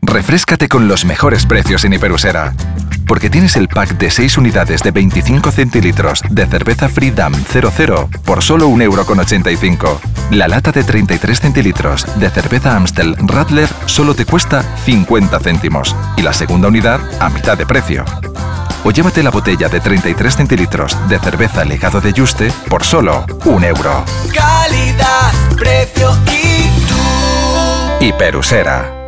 Refréscate con los mejores precios en Hiperusera. Porque tienes el pack de 6 unidades de 25 centilitros de cerveza Freedom 00 por solo 1,85 €. La lata de 33 centilitros de cerveza Amstel Radler solo te cuesta 50 céntimos. Y la segunda unidad a mitad de precio. O llévate la botella de 33 centilitros de cerveza Legado de Juste por solo 1 €. Calidad, precio y tú. Hiperusera.